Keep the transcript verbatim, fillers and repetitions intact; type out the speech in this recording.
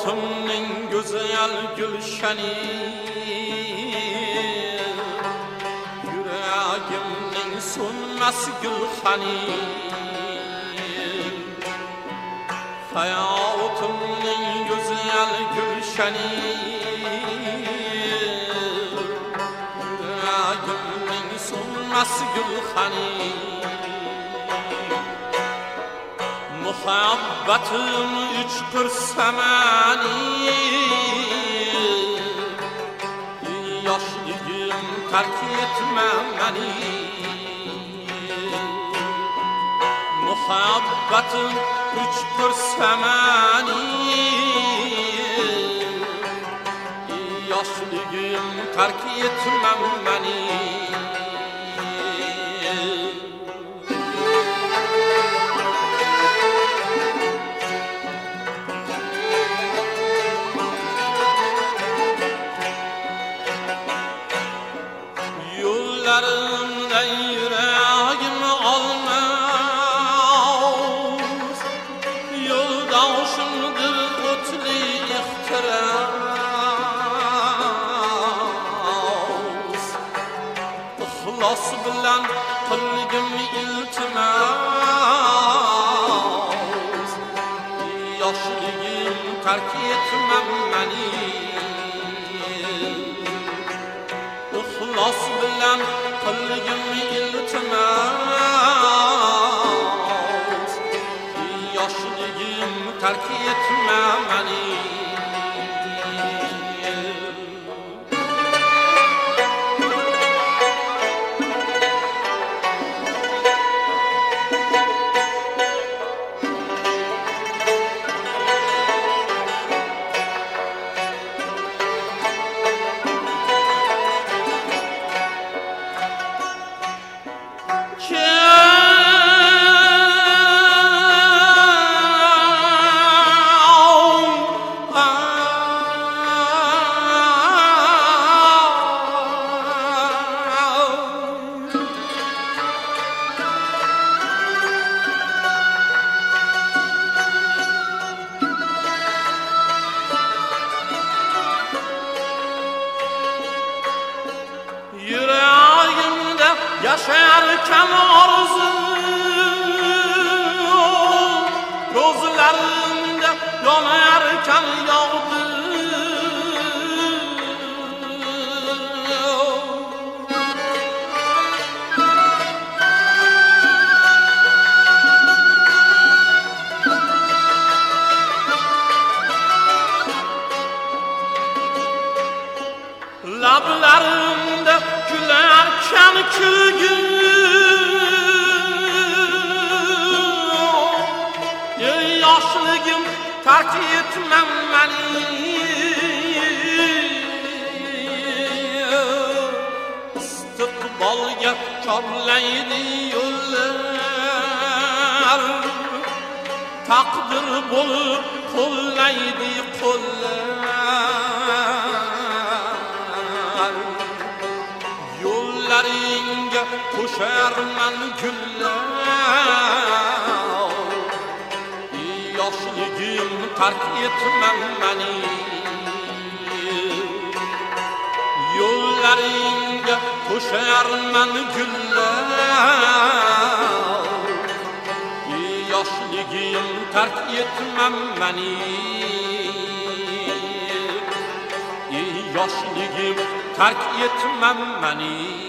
Hayatımning güzel gülşeni, yüreğimning sönmez gülhani. Hayatımning güzel gülşeni, yüreğimning sönmez gülhani. Muhabbetim üçtür semani, yaşlıyım terk etme beni. Muhabbetim üçtür semani, yaşlıyım terk etme beni. Yollarımda yüreğim almaz, yoldaşımdır kutlu ihtiras. İhlas bilen kılgım iltimas, yaşlıyım terk etmem beni. İhlas bilen kılgım iltimas, yaşlıyım terk etme beni. Yüreğimde yaşarken arzu, gözlerimde yanarken yağdı. Lablarımda gülerken külgün, ey yaşlıyım terk etmem beni. İstikbalga çorlaydı yollar, takdir bulup kollaydı kollar. Yollarınga koşarman güller, yaşlıyım terk etmem beni. Yollarınga koşarman güller, yaşlıyım terk etmem beni. Yaşlıyım terk etmem beni.